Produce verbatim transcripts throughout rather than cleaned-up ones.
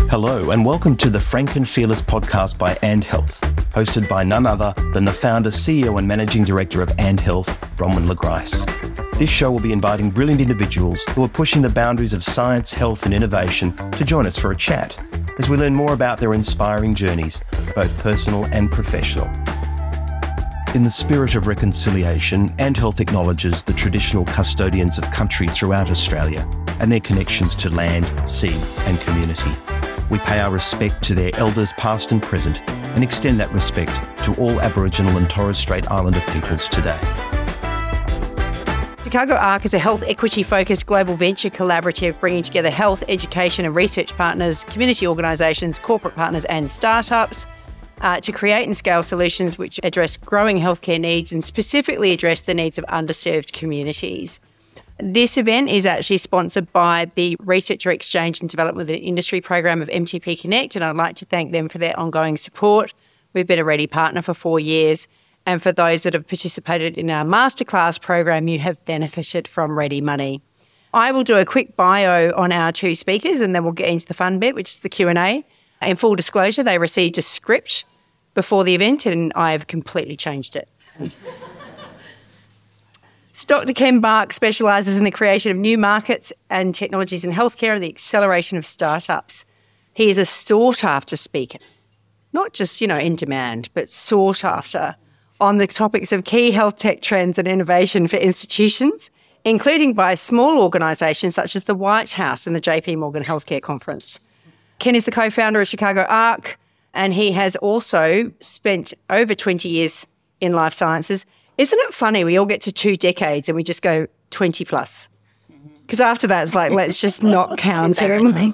Hello and welcome to the Frank and Fearless podcast by And Health, hosted by none other than the founder, C E O and Managing Director of And Health, Bronwyn LeGrice. This show will be inviting brilliant individuals who are pushing the boundaries of science, health and innovation to join us for a chat as we learn more about their inspiring journeys, both personal and professional. In the spirit of reconciliation, And Health acknowledges the traditional custodians of country throughout Australia and their connections to land, sea and community. We pay our respect to their elders past and present and extend that respect to all Aboriginal and Torres Strait Islander peoples today. Chicago Arc is a health equity-focused global venture collaborative bringing together health, education and research partners, community organisations, corporate partners and startups uh, to create and scale solutions which address growing healthcare needs and specifically address the needs of underserved communities. This event is actually sponsored by the Researcher Exchange and Development with an Industry program of M T P Connect, and I'd like to thank them for their ongoing support. We've been a Ready partner for four years, and for those that have participated in our masterclass program, you have benefited from Ready Money. I will do a quick bio on our two speakers, and then we'll get into the fun bit, which is the Q and A. In full disclosure, they received a script before the event, and I have completely changed it. Doctor Ken Bark specialises in the creation of new markets and technologies in healthcare and the acceleration of startups. He is a sought-after speaker, not just, you know, in demand, but sought after on the topics of key health tech trends and innovation for institutions, including by small organisations such as the White House and the J P Morgan Healthcare Conference. Ken is the co-founder of Chicago Arc, and he has also spent over twenty years in life sciences. Isn't it funny? We all get to two decades and we just go twenty plus. Because after that, it's like, let's just not count anymore.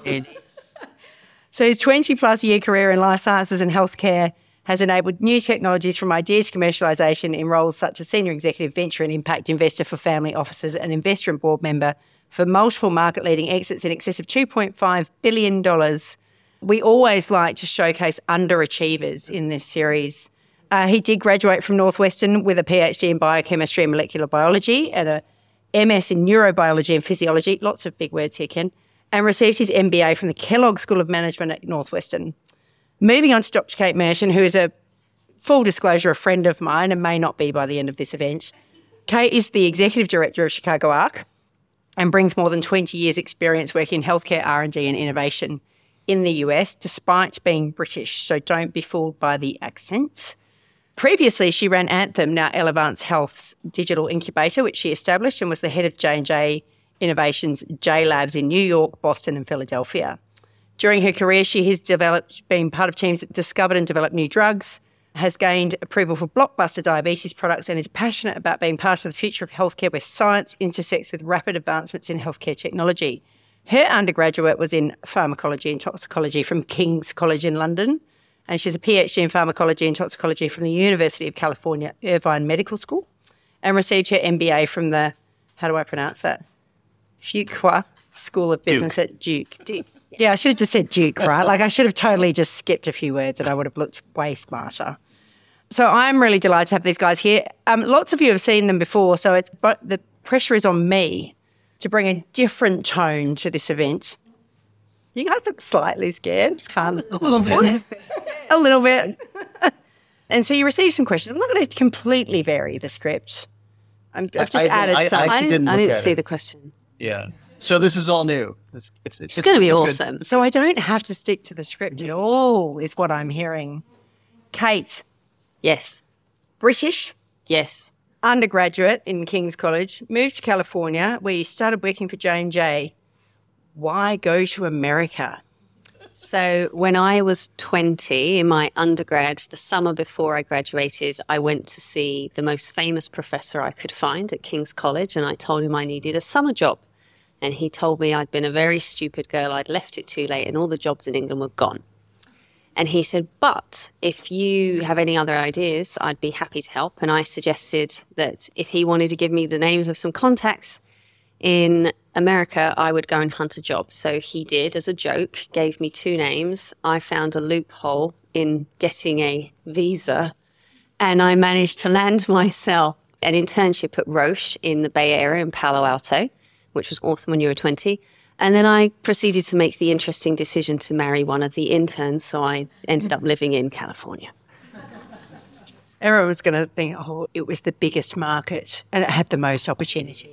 So his twenty plus year career in life sciences and healthcare has enabled new technologies from ideas to commercialisation in roles such as senior executive venture and impact investor for family offices and investor and board member for multiple market-leading exits in excess of two point five billion dollars. We always like to showcase underachievers in this series. Uh, he did graduate from Northwestern with a PhD in biochemistry and molecular biology and a M S in neurobiology and physiology, lots of big words here, Ken, and received his M B A from the Kellogg School of Management at Northwestern. Moving on to Doctor Kate Merton, who is a, full disclosure, a friend of mine and may not be by the end of this event. Kate is the Executive Director of Chicago Arc and brings more than twenty years' experience working in healthcare R and D and innovation in the U S, despite being British, so don't be fooled by the accent. Previously, she ran Anthem, now Elevance Health's digital incubator, which she established and was the head of J and J Innovations J Labs in New York, Boston and Philadelphia. During her career, she has developed, been part of teams that discovered and developed new drugs, has gained approval for blockbuster diabetes products and is passionate about being part of the future of healthcare where science intersects with rapid advancements in healthcare technology. Her undergraduate was in pharmacology and toxicology from King's College in London, and she's a PhD in pharmacology and toxicology from the University of California, Irvine Medical School, and received her M B A from the, how do I pronounce that? Fuqua School of Business Duke. at Duke. Duke. Yeah, I should have just said Duke, right? Like I should have totally just skipped a few words and I would have looked way smarter. So I'm really delighted to have these guys here. Um, lots of you have seen them before, so it's but the pressure is on me to bring a different tone to this event. You guys look slightly scared. It's fun. A little bit. A little bit. And so you received some questions. I'm not going to completely vary the script. I'm, I've just I, added I, some. I, I didn't, I didn't see it. the question. Yeah. So this is all new. It's, it's, it's, it's going to be awesome. Good. So I don't have to stick to the script at all, is what I'm hearing. Kate. Yes. British. Yes. Undergraduate in King's College. Moved to California where you started working for J and J. Why go to America? So when I was twenty in my undergrad, the summer before I graduated, I went to see the most famous professor I could find at King's College, and I told him I needed a summer job. And he told me I'd been a very stupid girl, I'd left it too late and all the jobs in England were gone. And he said, but if you have any other ideas, I'd be happy to help. And I suggested that if he wanted to give me the names of some contacts in America, I would go and hunt a job. So he did, as a joke, gave me two names. I found a loophole in getting a visa, and I managed to land myself an internship at Roche in the Bay Area in Palo Alto, which was awesome when you were twenty. And then I proceeded to make the interesting decision to marry one of the interns, so I ended up living in California. Everyone was going to think, oh, it was the biggest market and it had the most opportunity.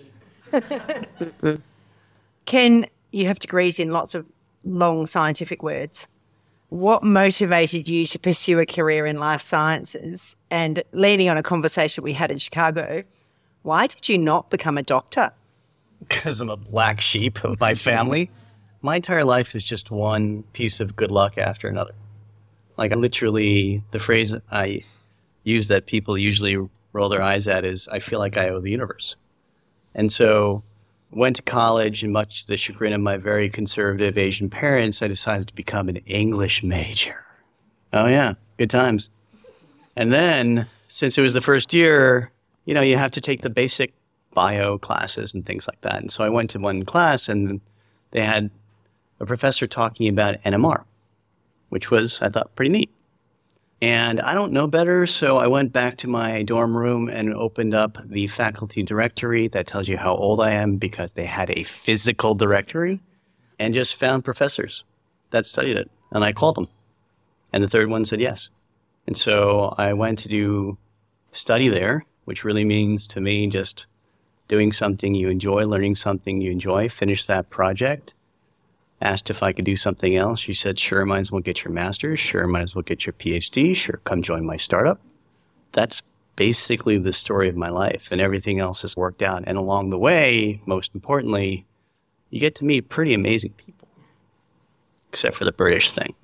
Ken, you have degrees in lots of long scientific words. What motivated you to pursue a career in life sciences? And leaning on a conversation we had in Chicago, why did you not become a doctor? Because I'm a black sheep of my family. My entire life is just one piece of good luck after another. Like, I literally, the phrase I use that people usually roll their eyes at is, I feel like I owe the universe. And so went to college, and much to the chagrin of my very conservative Asian parents, I decided to become an English major. Oh yeah, good times. And then, since it was the first year, you know, you have to take the basic bio classes and things like that. And so I went to one class, and they had a professor talking about N M R, which was, I thought, pretty neat. And I don't know better, so I went back to my dorm room and opened up the faculty directory that tells you how old I am, because they had a physical directory, and just found professors that studied it. And I called them. And the third one said yes. And so I went to do study there, which really means to me just doing something you enjoy, learning something you enjoy, finish that project. Asked if I could do something else. She said, sure, might as well get your master's. Sure, might as well get your P H D. Sure, come join my startup. That's basically the story of my life, and everything else has worked out. And along the way, most importantly, you get to meet pretty amazing people, except for the British thing.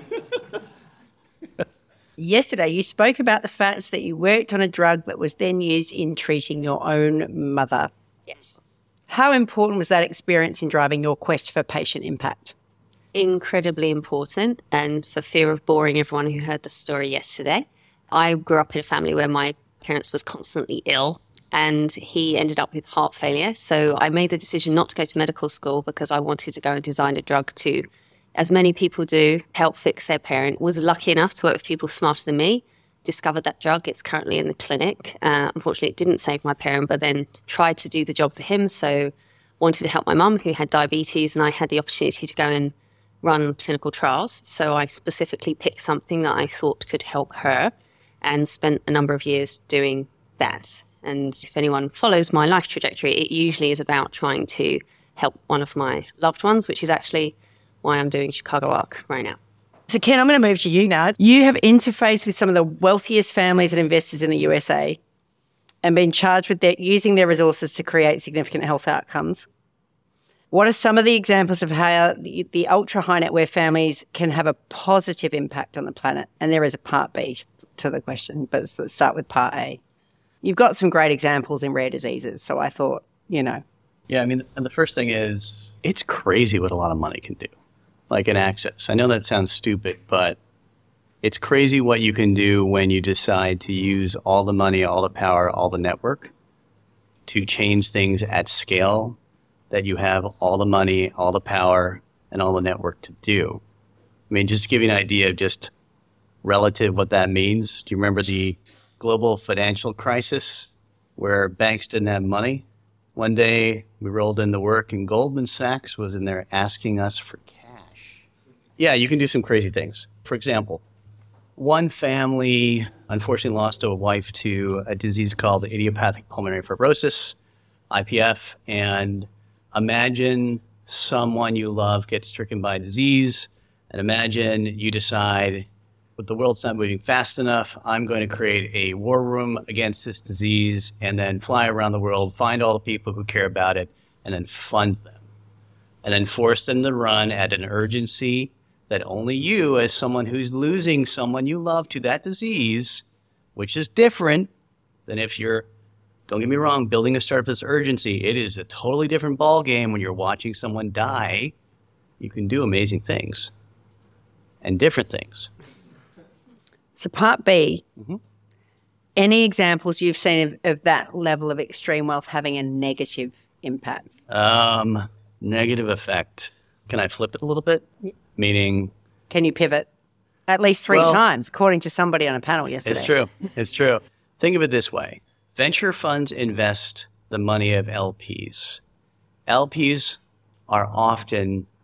Yesterday, you spoke about the fact that you worked on a drug that was then used in treating your own mother. Yes. How important was that experience in driving your quest for patient impact? Incredibly important, and for fear of boring everyone who heard the story yesterday, I grew up in a family where my parents was constantly ill, and he ended up with heart failure. So I made the decision not to go to medical school because I wanted to go and design a drug to, as many people do, help fix their parent. Was lucky enough to work with people smarter than me, discovered that drug. It's currently in the clinic. Uh, unfortunately, it didn't save my parent, but then tried to do the job for him. So wanted to help my mum, who had diabetes, and I had the opportunity to go and run clinical trials. So I specifically picked something that I thought could help her, and spent a number of years doing that. And if anyone follows my life trajectory, it usually is about trying to help one of my loved ones, which is actually why I'm doing Chicago Arc right now. So Ken, I'm going to move to you now. You have interfaced with some of the wealthiest families and investors in the U S A and been charged with their, using their resources to create significant health outcomes. What are some of the examples of how the, the ultra-high net worth families can have a positive impact on the planet? And there is a part B to the question, but let's start with part A. You've got some great examples in rare diseases, so I thought, you know. Yeah, I mean, and the first thing is, it's crazy what a lot of money can do, like in access. I know that sounds stupid, but it's crazy what you can do when you decide to use all the money, all the power, all the network to change things at scale that you have all the money, all the power, and all the network to do. I mean, just to give you an idea of just relative what that means, do you remember the global financial crisis where banks didn't have money? One day we rolled into work and Goldman Sachs was in there asking us for cash. Yeah, you can do some crazy things. For example, one family unfortunately lost a wife to a disease called idiopathic pulmonary fibrosis, I P F, and imagine someone you love gets stricken by a disease, and imagine you decide, but the world's not moving fast enough, I'm going to create a war room against this disease, and then fly around the world, find all the people who care about it, and then fund them. And then force them to run at an urgency that only you, as someone who's losing someone you love to that disease, which is different than if you're, don't get me wrong, building a startup with urgency. It is a totally different ballgame when you're watching someone die. You can do amazing things and different things. So part B, mm-hmm. Any examples you've seen of, of that level of extreme wealth having a negative impact? Um, negative effect. Can I flip it a little bit? Yeah. Meaning? Can you pivot? At least three well, times, according to somebody on a panel yesterday. It's true. It's true. Think of it this way. Venture funds invest the money of L Ps. L Ps are often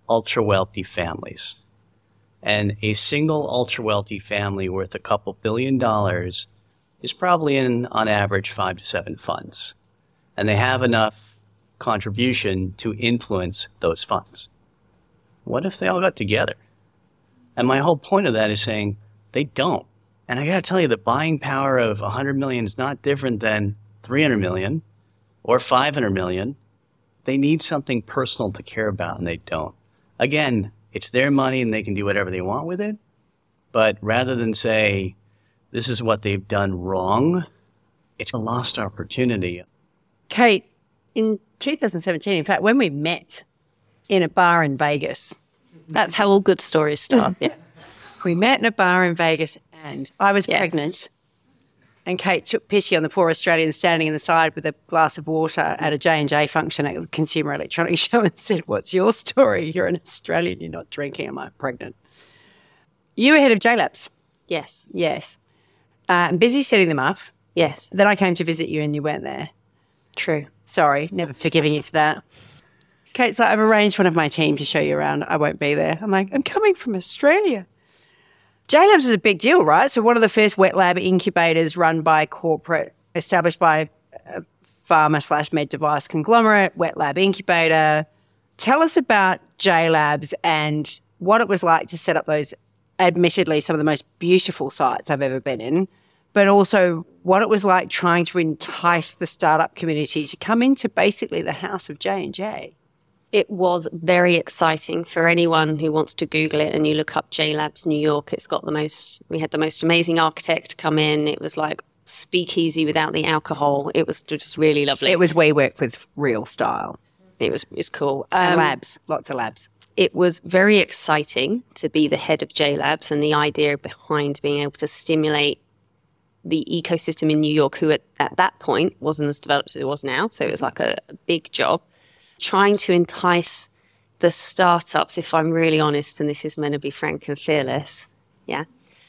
ultra-wealthy families. And a single ultra-wealthy family worth a couple billion dollars is probably in, on average, five to seven funds. And they have enough contribution to influence those funds. What if they all got together? And my whole point of that is saying they don't. And I got to tell you, the buying power of one hundred million is not different than three hundred million or five hundred million. They need something personal to care about, and they don't. Again, it's their money and they can do whatever they want with it. But rather than say, this is what they've done wrong, it's a lost opportunity. Kate, in two thousand seventeen, in fact, when we met in a bar in Vegas, that's how all good stories start. Yeah. We met in a bar in Vegas and I was Yes. pregnant and Kate took pity on the poor Australian standing in the side with a glass of water at a J and J function at the Consumer Electronics Show and said, what's your story? You're an Australian, you're not drinking, am I pregnant? You were head of J Labs. Yes. Yes. Uh, I'm busy setting them up. Yes. Then I came to visit you and you weren't there. True. Sorry, never forgiving you for that. Kate's like, I've arranged one of my team to show you around. I won't be there. I'm like, I'm coming from Australia. J Labs was a big deal, right? So one of the first wet lab incubators run by corporate, established by a pharma slash med device conglomerate, wet lab incubator. Tell us about J Labs and what it was like to set up those, admittedly, some of the most beautiful sites I've ever been in, but also what it was like trying to entice the startup community to come into basically the house of J and J. It was very exciting for anyone who wants to Google it and you look up J Labs New York. It's got the most, we had the most amazing architect come in. It was like speakeasy without the alcohol. It was just really lovely. It was WeWork with real style. It was, it was cool. And Um, labs, lots of labs. It was very exciting to be the head of J Labs and the idea behind being able to stimulate the ecosystem in New York, who at, at that point wasn't as developed as it was now. So it was like a, a big job. Trying to entice the startups, if I'm really honest, and this is meant to be frank and fearless, yeah.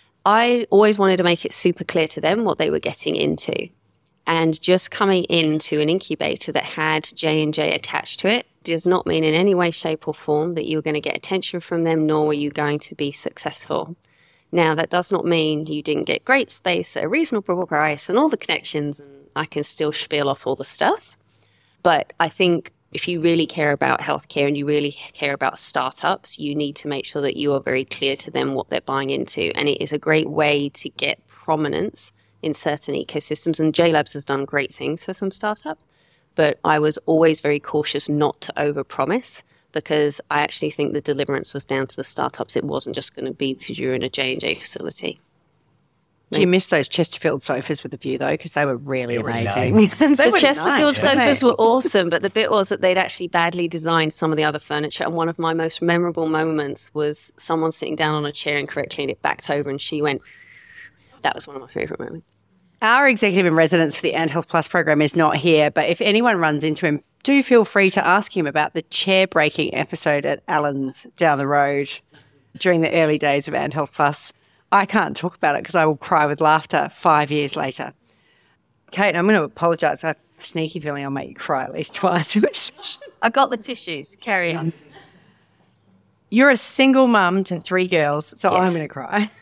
I always wanted to make it super clear to them what they were getting into. And just coming into an incubator that had J and J attached to it does not mean in any way, shape or form that you were going to get attention from them, nor were you going to be successful. Now, that does not mean you didn't get great space at a reasonable price and all the connections, and I can still spiel off all the stuff. But I think if you really care about healthcare and you really care about startups, you need to make sure that you are very clear to them what they're buying into. And it is a great way to get prominence in certain ecosystems. And J Labs has done great things for some startups. But I was always very cautious not to overpromise, because I actually think the deliverance was down to the startups. It wasn't just going to be because you're in a J and J facility. Do you miss those Chesterfield sofas with the view, though? Because they were really They were amazing. nice. They The were Chesterfield nice, weren't sofas they? were awesome, but the bit was that they'd actually badly designed some of the other furniture. And one of my most memorable moments was someone sitting down on a chair incorrectly and it backed over and she went, that was one of my favourite moments. Our executive in residence for the And Health Plus program is not here, but if anyone runs into him, do feel free to ask him about the chair-breaking episode at Allen's down the road during the early days of And Health Plus. I can't talk about it because I will cry with laughter five years later. Kate, I'm going to apologise. I have a sneaky feeling I'll make you cry at least twice in this session. I got the tissues. Carry on. You're a single mum to three girls, so I'm Yes. going to cry.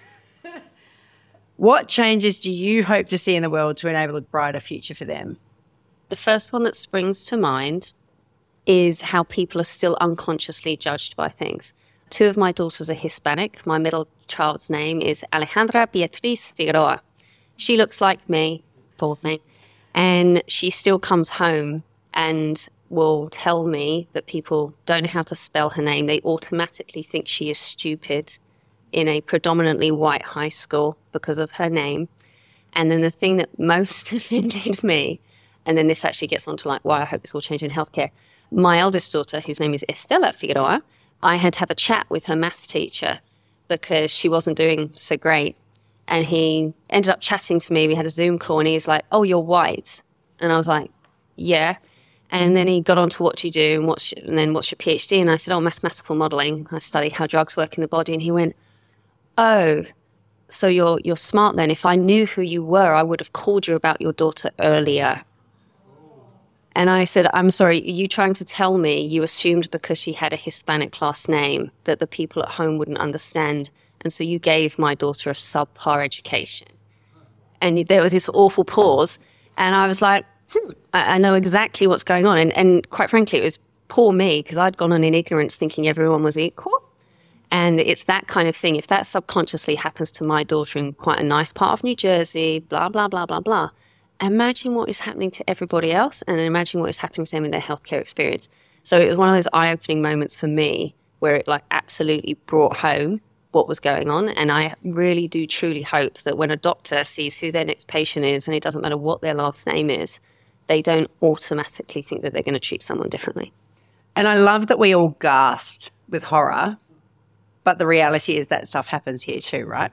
What changes do you hope to see in the world to enable a brighter future for them? The first one that springs to mind is how people are still unconsciously judged by things. Two of my daughters are Hispanic. My middle child's name is Alejandra Beatriz Figueroa. She looks like me, poor thing, and she still comes home and will tell me that people don't know how to spell her name. They automatically think she is stupid in a predominantly white high school because of her name. And then the thing that most offended me, and then this actually gets on to like why I hope this will change in healthcare. My eldest daughter, whose name is Estela Figueroa, I had to have a chat with her math teacher because she wasn't doing so great. And he ended up chatting to me. We had a Zoom call and he's like, oh, you're white. And I was like, yeah. And then he got on to what do you do and, what's your, and then what's your PhD? And I said, oh, mathematical modeling. I study how drugs work in the body. And he went, oh, so you're you're smart then. If I knew who you were, I would have called you about your daughter earlier. And I said, I'm sorry, are you trying to tell me you assumed because she had a Hispanic last name that the people at home wouldn't understand, and so you gave my daughter a subpar education? And there was this awful pause, and I was like, hmm, I, I know exactly what's going on. And, and quite frankly, it was poor me, because I'd gone on in ignorance thinking everyone was equal. And it's that kind of thing. If that subconsciously happens to my daughter in quite a nice part of New Jersey, blah, blah, blah, blah, blah, imagine what is happening to everybody else, and imagine what is happening to them in their healthcare experience. So it was one of those eye-opening moments for me where it like absolutely brought home what was going on. And I really do truly hope that when a doctor sees who their next patient is, and it doesn't matter what their last name is, they don't automatically think that they're going to treat someone differently. And I love that we all gasped with horror, but the reality is that stuff happens here too, right?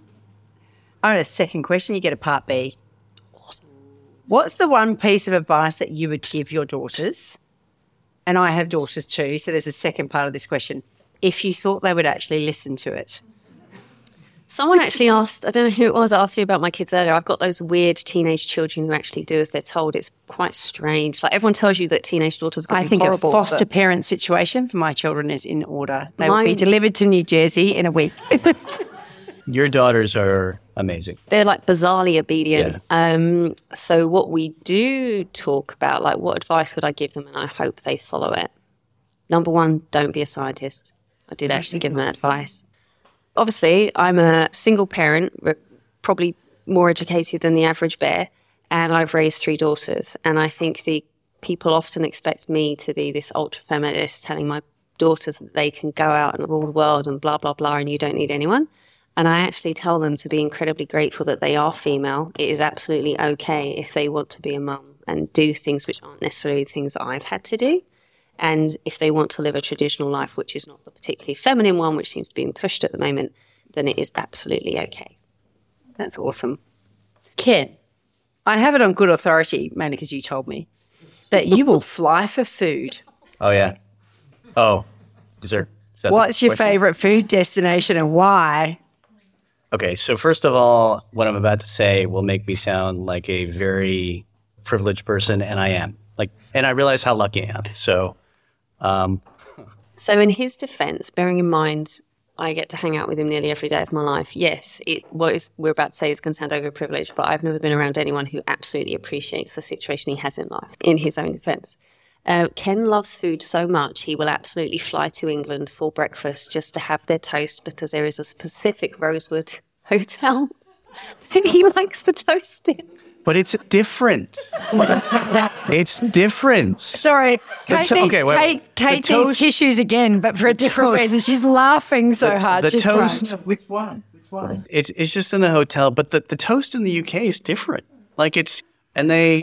I have a second question. You get a part B. Awesome. What's the one piece of advice that you would give your daughters? And I have daughters too, so there's a second part of this question. If you thought they would actually listen to it. Someone actually asked, I don't know who it was, asked me about my kids earlier. I've got those weird teenage children who actually do as they're told. It's quite strange. Like everyone tells you that teenage daughters are going to be horrible. I think a foster parent situation for my children is in order. They Mine, will be delivered to New Jersey in a week. Your daughters are amazing. They're like bizarrely obedient. Yeah. Um, so what we do talk about, like what advice would I give them, and I hope they follow it. Number one, don't be a scientist. I did actually give them that advice. Obviously, I'm a single parent, probably more educated than the average bear, and I've raised three daughters. And I think the people often expect me to be this ultra-feminist telling my daughters that they can go out and rule the world and blah, blah, blah, and you don't need anyone. And I actually tell them to be incredibly grateful that they are female. It is absolutely okay if they want to be a mum and do things which aren't necessarily things that I've had to do. And if they want to live a traditional life, which is not the particularly feminine one, which seems to be being pushed at the moment, then it is absolutely okay. That's awesome. Ken, I have it on good authority, mainly because you told me, that you will fly for food. Oh, yeah. Oh, is there... Is that What's the your question? favorite food destination and why? Okay, so first of all, what I'm about to say will make me sound like a very privileged person, and I am. Like, and I realize how lucky I am. So... Um, so in his defense, bearing in mind I get to hang out with him nearly every day of my life, yes, it, what is, we're about to say is going to sound overprivileged, but I've never been around anyone who absolutely appreciates the situation he has in life, in his own defense. Uh, Ken loves food so much he will absolutely fly to England for breakfast just to have their toast, because there is a specific Rosewood hotel that he likes the toast in. But it's different. It's different. Sorry, Kate, to- needs, okay, wait, Kate, wait. Kate The needs toast- tissues again, but for a different toast- reason. She's laughing so the, hard. The She's toast. crying. Which one? Which one? It's it's just in the hotel, but the, the toast in the U K is different. Like it's and they.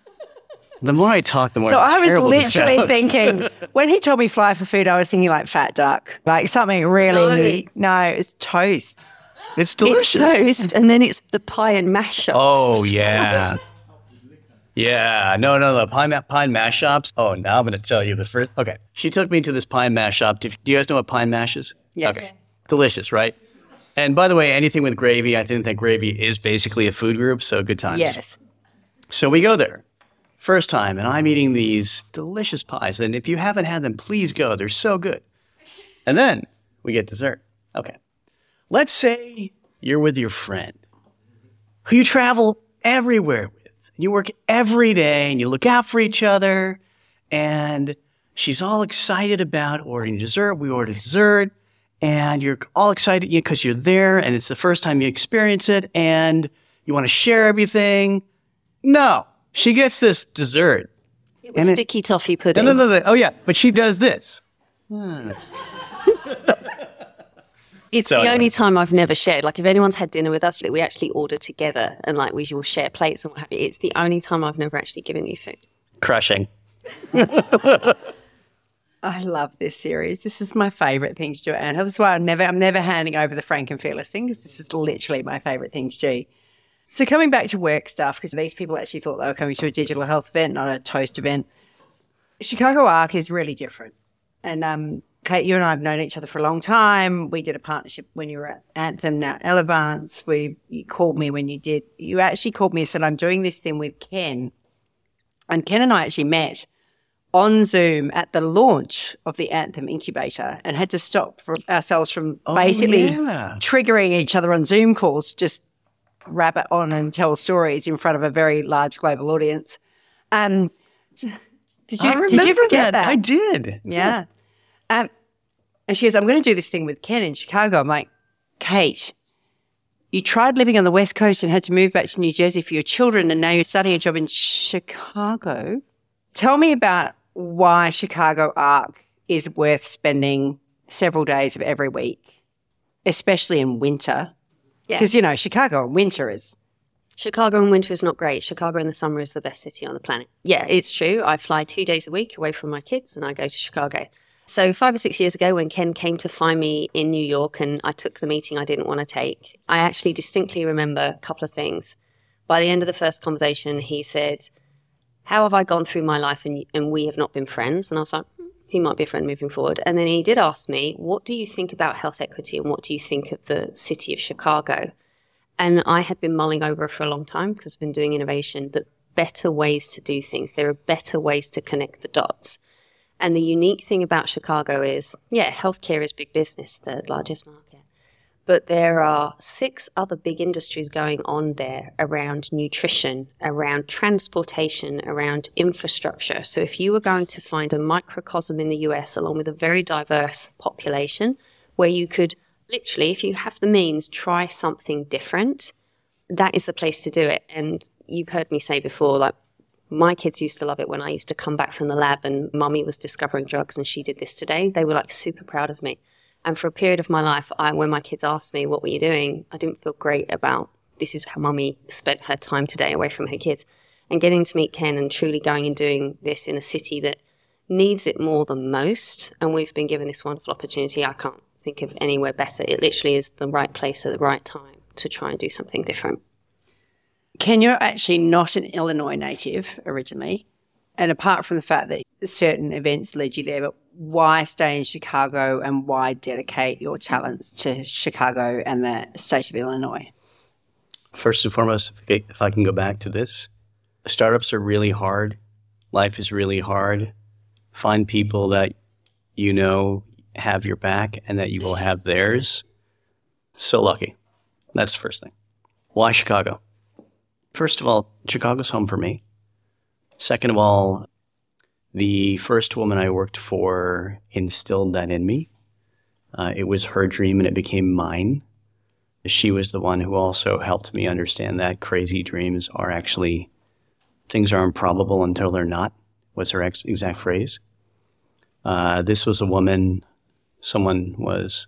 The more I talk, the more So I was terrible this literally sounds. thinking, when he told me fly for food, I was thinking like fat duck, like something really. No, it's toast. It's delicious. It's toast, and then it's the pie and mash shops. Oh yeah. Yeah, no, no, the pie, ma- pie and mash shops. Oh, now I'm going to tell you the first. Okay, she took me to this pie and mash shop. Do, do you guys know what pie and mash is? Yes. Okay, delicious, right? And by the way, anything with gravy, I think that gravy is basically a food group, so good times. Yes. So we go there, first time, and I'm eating these delicious pies. And if you haven't had them, please go. They're so good. And then we get dessert. Okay, let's say you're with your friend who you travel everywhere with. You work every day and you look out for each other, and she's all excited about ordering dessert. We order dessert and you're all excited because you're there and it's the first time you experience it and you want to share everything. No, she gets this dessert. It was And it- sticky toffee pudding. No, no, no, no. Oh, yeah. But she does this. Hmm. It's So the anyway. only time I've never shared. Like if anyone's had dinner with us, that we actually order together and like we will share plates and what have you. It's the only time I've never actually given you food. Crushing. I love this series. This is my favourite thing to do at Anthill. This is why I'm never, I'm never handing over the Frank and Fearless thing, because this is literally my favourite thing to do. So coming back to work stuff, because these people actually thought they were coming to a digital health event, not a toast event. Chicago Arc is really different. And um, Kate, you and I have known each other for a long time. We did a partnership when you were at Anthem, now at Elevance. We, you called me when you did. You actually called me and said, I'm doing this thing with Ken. And Ken and I actually met on Zoom at the launch of the Anthem incubator and had to stop for ourselves from Oh, basically yeah. triggering each other on Zoom calls, just rabbit on and tell stories in front of a very large global audience. Um, did you, I did you remember forget that? I did. Yeah. Um, and she goes, I'm going to do this thing with Ken in Chicago. I'm like, Kate, you tried living on the West Coast and had to move back to New Jersey for your children, and now you're starting a job in Chicago. Tell me about why Chicago Arc is worth spending several days of every week, especially in winter. Because, Yeah. you know, Chicago in winter is... Chicago in winter is not great. Chicago in the summer is the best city on the planet. Yeah, it's true. I fly two days a week away from my kids and I go to Chicago. So five or six years ago when Ken came to find me in New York and I took the meeting I didn't want to take, I actually distinctly remember a couple of things. By the end of the first conversation, he said, how have I gone through my life and, and we have not been friends? And I was like, hmm, he might be a friend moving forward. And then he did ask me, what do you think about health equity and what do you think of the city of Chicago? And I had been mulling over for a long time because I've been doing innovation, that better ways to do things. There are better ways to connect the dots. And the unique thing about Chicago is, yeah, healthcare is big business, the largest market. But there are six other big industries going on there around nutrition, around transportation, around infrastructure. So if you were going to find a microcosm in the U S along with a very diverse population where you could literally, if you have the means, try something different, that is the place to do it. And you've heard me say before, like, my kids used to love it when I used to come back from the lab and mummy was discovering drugs and she did this today. They were like super proud of me. And for a period of my life, I, when my kids asked me, what were you doing? I didn't feel great about this is how mummy spent her time today away from her kids. And getting to meet Ken and truly going and doing this in a city that needs it more than most. And we've been given this wonderful opportunity. I can't think of anywhere better. It literally is the right place at the right time to try and do something different. Ken, you're actually not an Illinois native originally. And apart from the fact that certain events led you there, but why stay in Chicago and why dedicate your talents to Chicago and the state of Illinois? First and foremost, if I can go back to this, startups are really hard. Life is really hard. Find people that you know have your back and that you will have theirs. So lucky. That's the first thing. Why Chicago? First of all, Chicago's home for me. Second of all, the first woman I worked for instilled that in me. Uh, it was her dream and it became mine. She was the one who also helped me understand that crazy dreams are actually, things are improbable until they're not, was her ex- exact phrase. Uh, this was a woman, someone was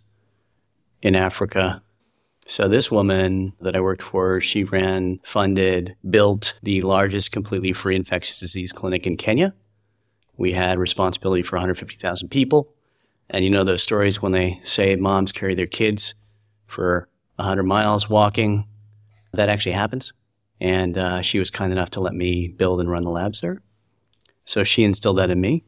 in Africa. So this woman that I worked for, she ran, funded, built the largest completely free infectious disease clinic in Kenya. We had responsibility for one hundred fifty thousand people. And you know those stories when they say moms carry their kids for one hundred miles walking. That actually happens. And uh, she was kind enough to let me build and run the labs there. So she instilled that in me.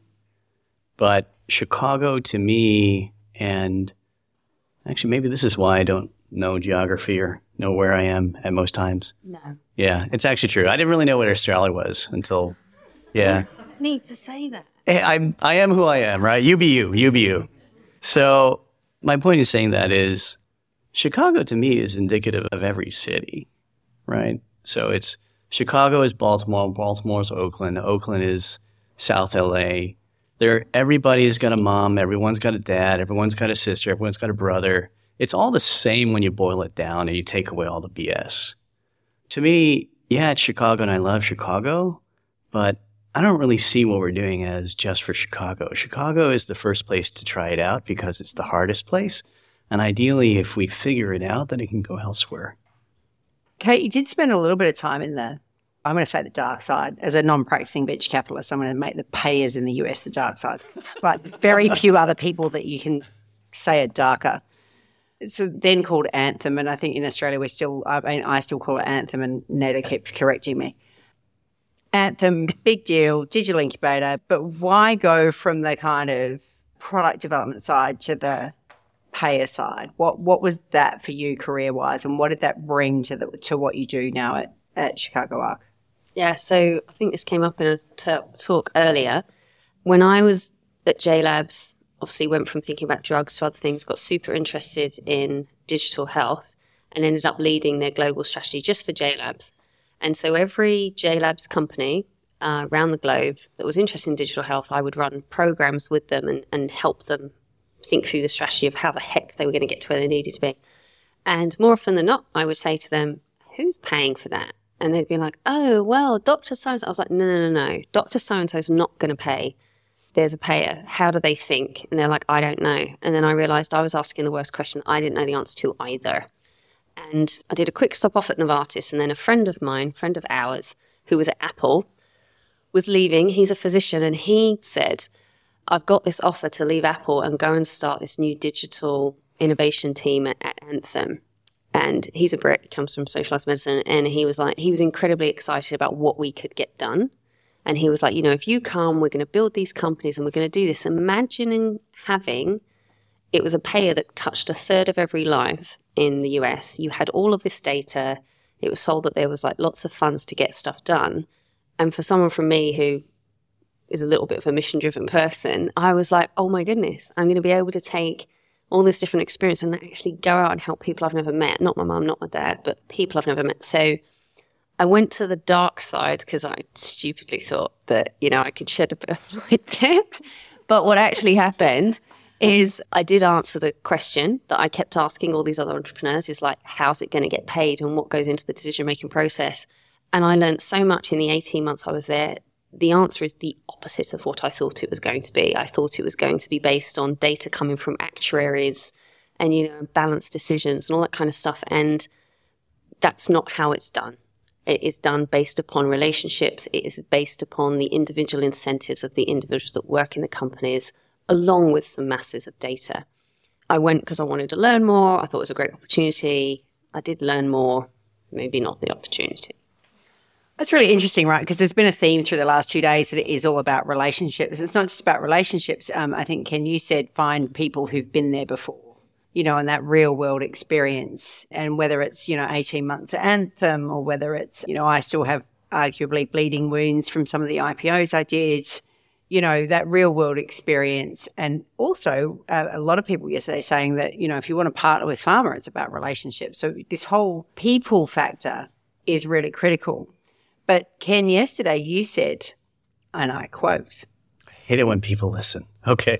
But Chicago to me, and actually maybe this is why I don't know geography or know where I am at most times. No. Yeah, it's actually true. I didn't really know what Australia was until, yeah. Need to say that. Hey, I'm, I am who I am, right? You be you, you be you. So my point in saying that is Chicago to me is indicative of every city, right? So it's Chicago is Baltimore, Baltimore is Oakland, Oakland is South L A. There, everybody's got a mom, everyone's got a dad, everyone's got a sister, everyone's got a brother. It's all the same when you boil it down and you take away all the B S. To me, yeah, it's Chicago and I love Chicago, but I don't really see what we're doing as just for Chicago. Chicago is the first place to try it out because it's the hardest place. And ideally, if we figure it out, then it can go elsewhere. Kate, you did spend a little bit of time in the, I'm going to say the dark side. As a non-practicing venture capitalist, I'm going to make the payers in the U S the dark side. But very few other people that you can say are darker. It's then called Anthem, and I think in Australia we're still, I mean, I still call it Anthem, and Neda keeps correcting me. Anthem, big deal, digital incubator, but why go from the kind of product development side to the payer side? What what was that for you career-wise, and what did that bring to the, to what you do now at, at Chicago Arc? Yeah, so I think this came up in a t- talk earlier. When I was at J Labs, obviously went from thinking about drugs to other things, got super interested in digital health and ended up leading their global strategy just for J Labs. And so every J Labs company uh, around the globe that was interested in digital health, I would run programs with them and, and help them think through the strategy of how the heck they were going to get to where they needed to be. And more often than not, I would say to them, who's paying for that? And they'd be like, oh, well, Doctor So-and-so. I was like, no, no, no, no. Doctor So-and-so is not going to pay. There's a payer. How do they think? And they're like, I don't know. And then I realized I was asking the worst question I didn't know the answer to either. And I did a quick stop off at Novartis, and then a friend of mine, friend of ours, who was at Apple, was leaving. He's a physician, and he said, I've got this offer to leave Apple and go and start this new digital innovation team at, at Anthem. And he's a Brit, comes from socialized medicine, and he was like, he was incredibly excited about what we could get done. And he was like, you know, if you come, we're going to build these companies and we're going to do this. Imagining having, it was a payer that touched a third of every life in the U S. You had all of this data. It was sold that there was like lots of funds to get stuff done. And for someone from me who is a little bit of a mission-driven person, I was like, oh my goodness, I'm going to be able to take all this different experience and actually go out and help people I've never met. Not my mum, not my dad, but people I've never met. So I went to the dark side because I stupidly thought that, you know, I could shed a bit of light there. But what actually happened is I did answer the question that I kept asking all these other entrepreneurs is like, how's it going to get paid and what goes into the decision-making process? And I learned so much in the eighteen months I was there. The answer is the opposite of what I thought it was going to be. I thought it was going to be based on data coming from actuaries and, you know, balanced decisions and all that kind of stuff. And that's not how it's done. It is done based upon relationships. It is based upon the individual incentives of the individuals that work in the companies, along with some masses of data. I went because I wanted to learn more. I thought it was a great opportunity. I did learn more, maybe not the opportunity. That's really interesting, right? Because there's been a theme through the last two days that it is all about relationships. It's not just about relationships. Um, I think, Ken, you said find people who've been there before, you know, and that real world experience. And whether it's, you know, eighteen months at Anthem or whether it's, you know, I still have arguably bleeding wounds from some of the I P Os I did, you know, that real world experience. And also uh, a lot of people yesterday saying that, you know, if you want to partner with pharma, it's about relationships. So this whole people factor is really critical. But Ken, yesterday you said, and I quote, I hate it when people listen. Okay.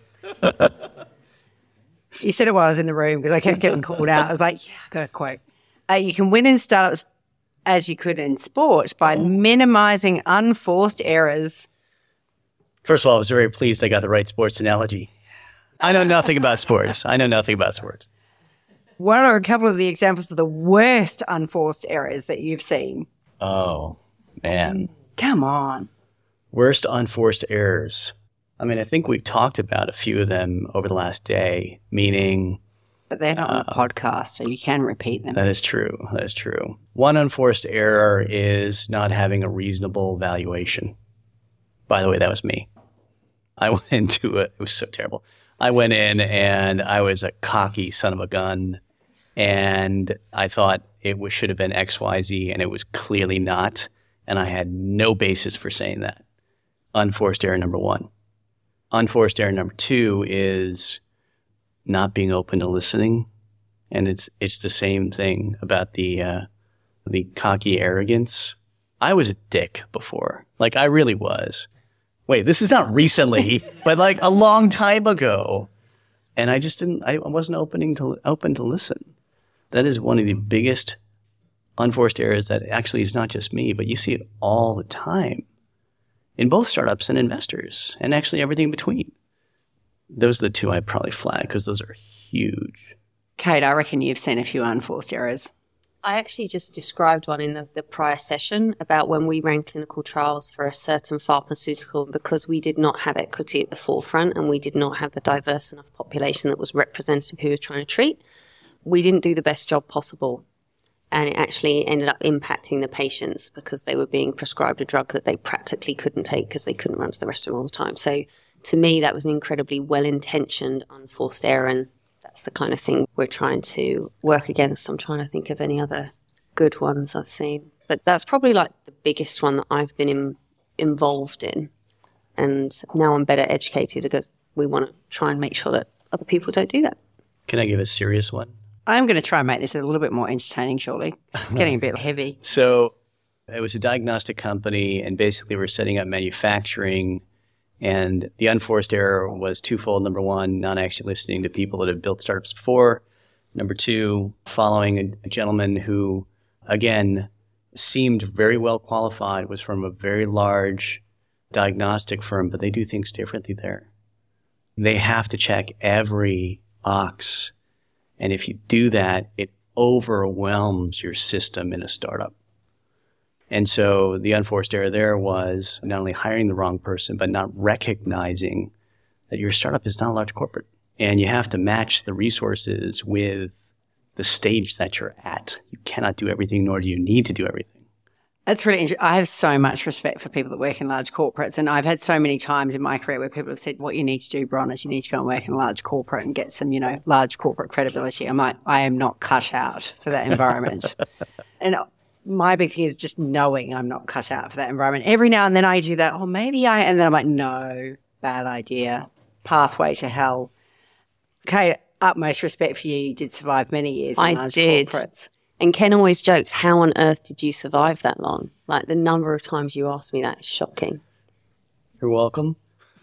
You said it while I was in the room because I kept getting called out. I was like, yeah, I got a quote. Uh, you can win in startups as you could in sport by minimizing unforced errors. First of all, I was very pleased I got the right sports analogy. I know nothing about sports. I know nothing about sports. What are a couple of the examples of the worst unforced errors that you've seen? Oh, man. Come on. Worst unforced errors. I mean, I think we've talked about a few of them over the last day, meaning... But they're not uh, on a podcast, so you can repeat them. That is true. That is true. One unforced error is not having a reasonable valuation. By the way, that was me. I went into it. It was so terrible. I went in and I was a cocky son of a gun. And I thought it was, should have been X, Y, Z, and it was clearly not. And I had no basis for saying that. Unforced error number one. Unforced error number two is not being open to listening. And it's it's the same thing about the uh, the cocky arrogance. I was a dick before. Like, I really was. Wait, this is not recently, but like a long time ago. And I just didn't, I wasn't opening to open to listen. That is one of the biggest unforced errors that actually is not just me, but you see it all the time in both startups and investors and actually everything in between. Those are the two I'd probably flag because those are huge. Kate, I reckon you've seen a few unforced errors. I actually just described one in the, the prior session about when we ran clinical trials for a certain pharmaceutical because we did not have equity at the forefront and we did not have a diverse enough population that was representative who we were trying to treat. We didn't do the best job possible. And it actually ended up impacting the patients because they were being prescribed a drug that they practically couldn't take because they couldn't run to the restroom all the time. So to me, that was an incredibly well-intentioned, unforced error. And that's the kind of thing we're trying to work against. I'm trying to think of any other good ones I've seen. But that's probably like the biggest one that I've been in, involved in. And now I'm better educated because we want to try and make sure that other people don't do that. Can I give a serious one? I'm going to try and make this a little bit more entertaining, surely. It's getting a bit heavy. So it was a diagnostic company, and basically we're setting up manufacturing. And the unforced error was twofold. Number one, not actually listening to people that have built startups before. Number two, following a, a gentleman who, again, seemed very well qualified, was from a very large diagnostic firm, but they do things differently there. They have to check every box. And if you do that, it overwhelms your system in a startup. And so the unforced error there was not only hiring the wrong person, but not recognizing that your startup is not a large corporate. And you have to match the resources with the stage that you're at. You cannot do everything, nor do you need to do everything. That's really interesting. I have so much respect for people that work in large corporates. And I've had so many times in my career where people have said, what you need to do, Bron, is you need to go and work in a large corporate and get some, you know, large corporate credibility. I'm like, I am not cut out for that environment. And my big thing is just knowing I'm not cut out for that environment. Every now and then I do that, oh, maybe I, and then I'm like, no, bad idea. Pathway to hell. Kate, utmost respect for you. You did survive many years in I large did. corporates. And Ken always jokes, how on earth did you survive that long? Like the number of times you asked me that is shocking. You're welcome.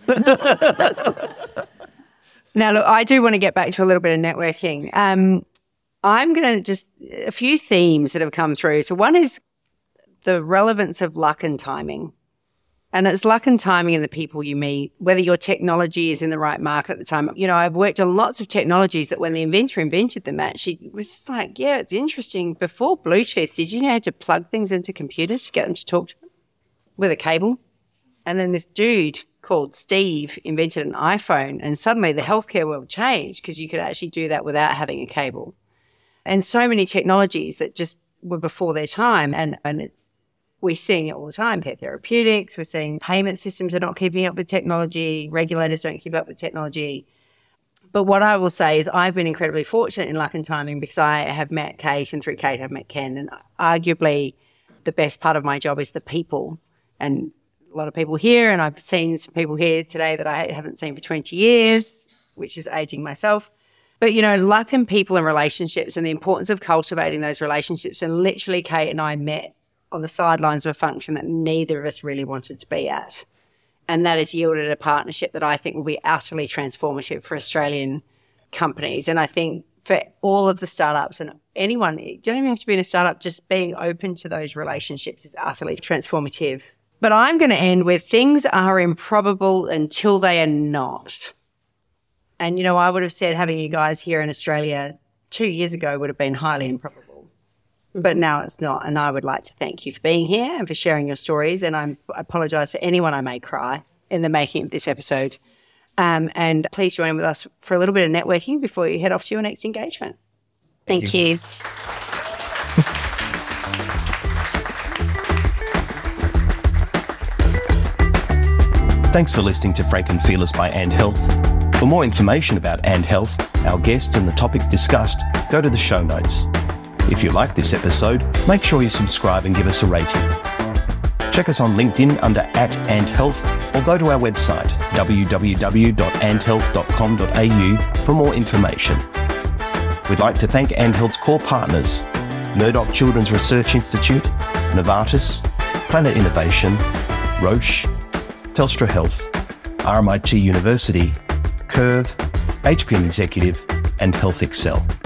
Now, look, I do want to get back to a little bit of networking. Um, I'm going to just, a few themes that have come through. So one is the relevance of luck and timing. And it's luck and timing in the people you meet, whether your technology is in the right market at the time. You know, I've worked on lots of technologies that when the inventor invented them, actually was just like, yeah, it's interesting. Before Bluetooth, did you know how to plug things into computers to get them to talk to them with a cable? And then this dude called Steve invented an iPhone, and suddenly the healthcare world changed because you could actually do that without having a cable. And so many technologies that just were before their time. And, and it's, we're seeing it all the time. Pet therapeutics, we're seeing payment systems are not keeping up with technology. Regulators don't keep up with technology. But what I will say is I've been incredibly fortunate in luck and timing because I have met Kate, and through Kate I've met Ken. And arguably the best part of my job is the people. And a lot of people here, and I've seen some people here today that I haven't seen for twenty years, which is aging myself. But, you know, luck and people and relationships and the importance of cultivating those relationships. And literally Kate and I met on the sidelines of a function that neither of us really wanted to be at. And that has yielded a partnership that I think will be utterly transformative for Australian companies. And I think for all of the startups and anyone, you don't even have to be in a startup, just being open to those relationships is utterly transformative. But I'm going to end with things are improbable until they are not. And, you know, I would have said having you guys here in Australia two years ago would have been highly improbable. But now it's not. And I would like to thank you for being here and for sharing your stories. And I'm, I apologise for anyone I may cry in the making of this episode. Um, and please join with us for a little bit of networking before you head off to your next engagement. Thank, thank you. you. Thanks for listening to Frank and Fearless by And Health. For more information about And Health, our guests and the topic discussed, go to the show notes. If you like this episode, make sure you subscribe and give us a rating. Check us on LinkedIn under at And Health, or go to our website w w w dot and health dot com dot a u for more information. We'd like to thank And Health's core partners, Murdoch Children's Research Institute, Novartis, Planet Innovation, Roche, Telstra Health, R M I T University, Curve, H P M Executive, and Health Excel.